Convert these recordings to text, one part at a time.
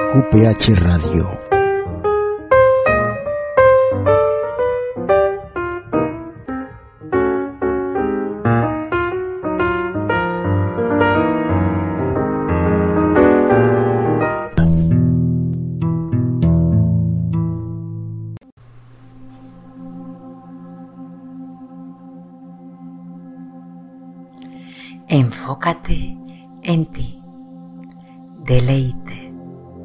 QPH Radio. Enfócate en ti. Deleite.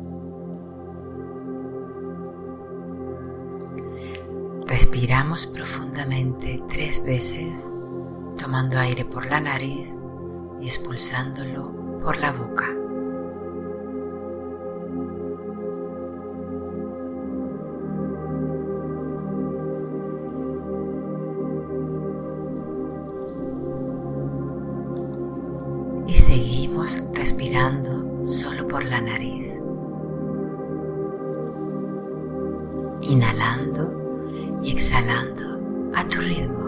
Respiramos profundamente 3 veces, tomando aire por la nariz y expulsándolo por la boca. Y seguimos respirando solo por la nariz. Inhalando y exhalando a tu ritmo.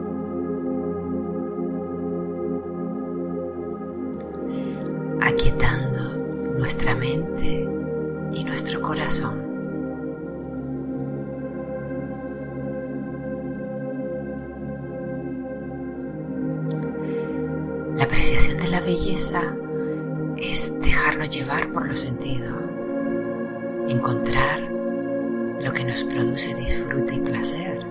Aquietando nuestra mente y nuestro corazón. La apreciación de la belleza es dejarnos llevar por los sentidos, encontrar lo que nos produce disfrute y placer.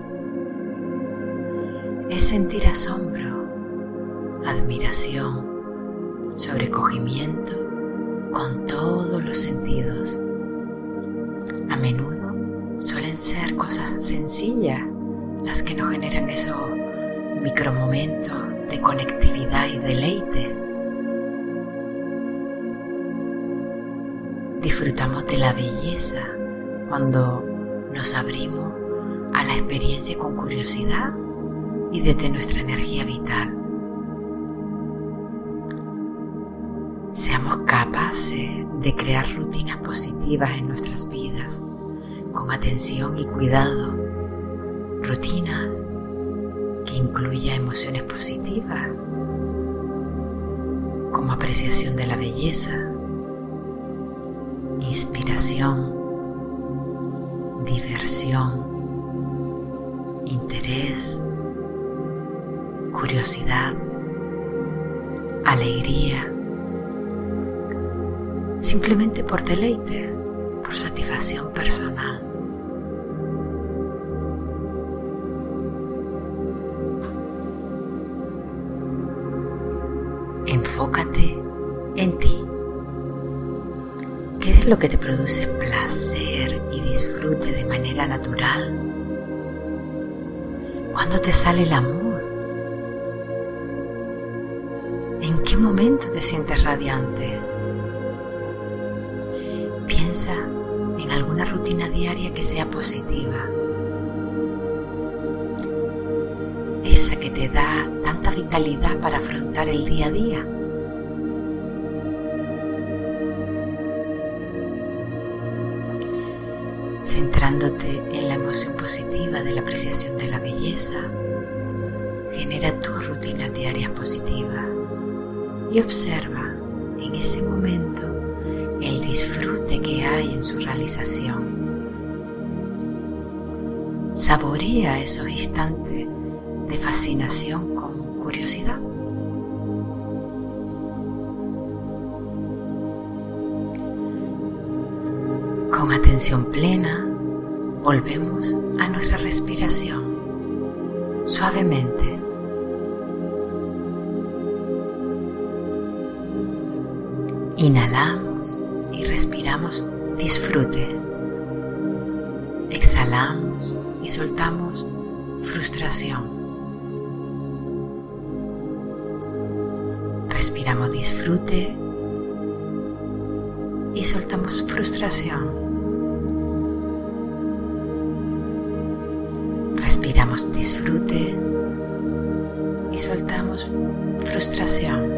Es sentir asombro, admiración, sobrecogimiento con todos los sentidos. A menudo suelen ser cosas sencillas las que nos generan esos micromomentos de conectividad y deleite. Disfrutamos de la belleza cuando nos abrimos a la experiencia con curiosidad y desde nuestra energía vital. Seamos capaces de crear rutinas positivas en nuestras vidas, con atención y cuidado. Rutinas que incluya emociones positivas, como apreciación de la belleza, inspiración, diversión, interés, curiosidad, alegría, simplemente por deleite, por satisfacción personal. Enfócate en ti. ¿Qué es lo que te produce placer y disfrute de manera natural? ¿Cuándo te sale el amor? ¿En qué momento te sientes radiante? Piensa en alguna rutina diaria que sea positiva. Esa que te da tanta vitalidad para afrontar el día a día. Centrándote en la emoción positiva de la apreciación de la belleza, genera tus rutinas diarias positivas y observa en ese momento el disfrute que hay en su realización. Saborea esos instantes de fascinación con curiosidad. Con atención plena, volvemos a nuestra respiración, suavemente. Inhalamos y respiramos disfrute. Exhalamos y soltamos frustración. Respiramos disfrute y soltamos frustración. Respiramos disfrute y soltamos frustración.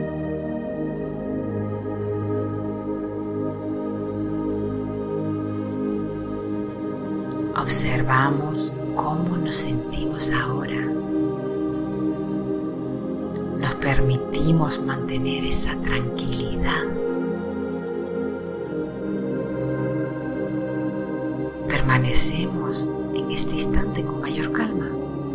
Observamos cómo nos sentimos ahora. Nos permitimos mantener esa tranquilidad. permanecemos en este instante con mayor calma.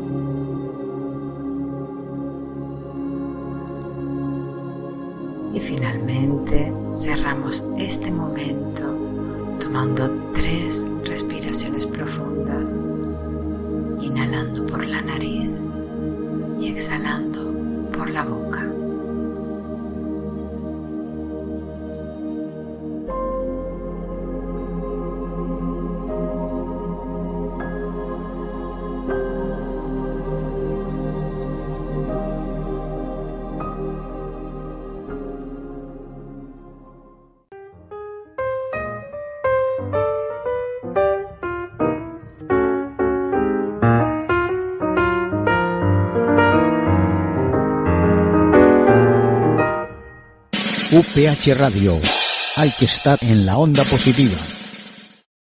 Y finalmente cerramos este momento tomando 3 respiraciones profundas, inhalando por la nariz y exhalando por la boca. UPH Radio. Hay que estar en la onda positiva.